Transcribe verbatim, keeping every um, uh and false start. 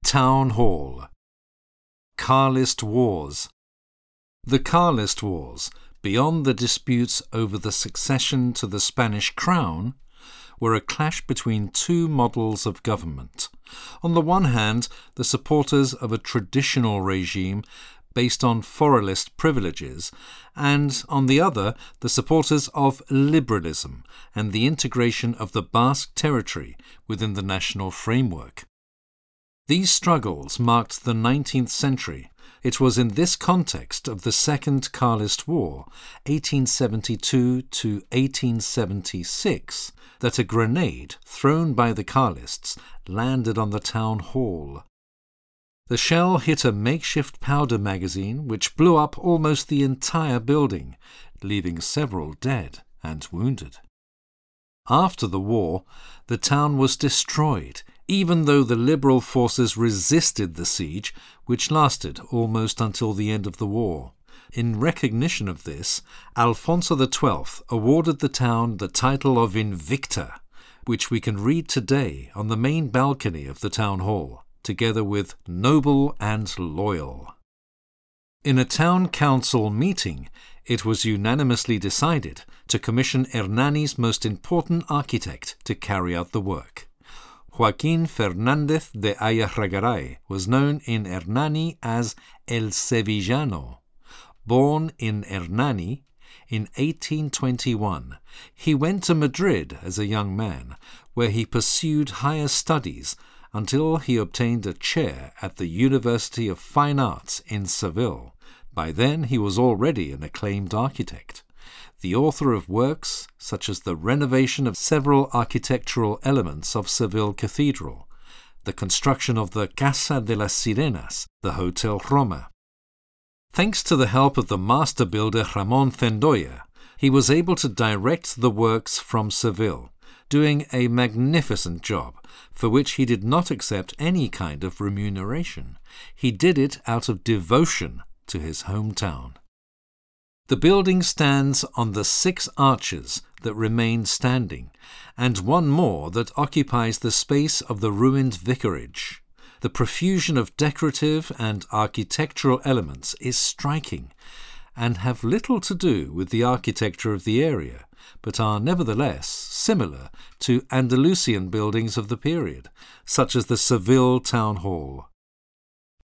Town Hall. Carlist Wars. The Carlist Wars, beyond the disputes over the succession to the Spanish crown, were a clash between two models of government. On the one hand, the supporters of a traditional regime based on Foralist privileges, and on the other, the supporters of liberalism and the integration of the Basque territory within the national framework. These struggles marked the nineteenth century. It was in this context of the Second Carlist War, eighteen seventy-two to eighteen seventy-six, that a grenade thrown by the Carlists landed on the town hall. The shell hit a makeshift powder magazine which blew up almost the entire building, leaving several dead and wounded. After the war, the town was destroyed, even though the liberal forces resisted the siege, which lasted almost until the end of the war. In recognition of this, Alfonso the Twelfth awarded the town the title of Invicta, which we can read today on the main balcony of the town hall, together with noble and loyal. In a town council meeting, it was unanimously decided to commission Hernani's most important architect to carry out the work. Joaquín Fernández de Ayarragaray was known in Hernani as El Sevillano. Born in Hernani in eighteen twenty-one, he went to Madrid as a young man, where he pursued higher studies until he obtained a chair at the University of Fine Arts in Seville. By then he was already an acclaimed architect, the author of works such as the renovation of several architectural elements of Seville Cathedral, the construction of the Casa de las Sirenas, the Hotel Roma. Thanks to the help of the master builder Ramón Zendoya, he was able to direct the works from Seville, doing a magnificent job, for which he did not accept any kind of remuneration. He did it out of devotion to his hometown. The building stands on the six arches that remain standing, and one more that occupies the space of the ruined vicarage. The profusion of decorative and architectural elements is striking, and have little to do with the architecture of the area, but are nevertheless similar to Andalusian buildings of the period, such as the Seville Town Hall.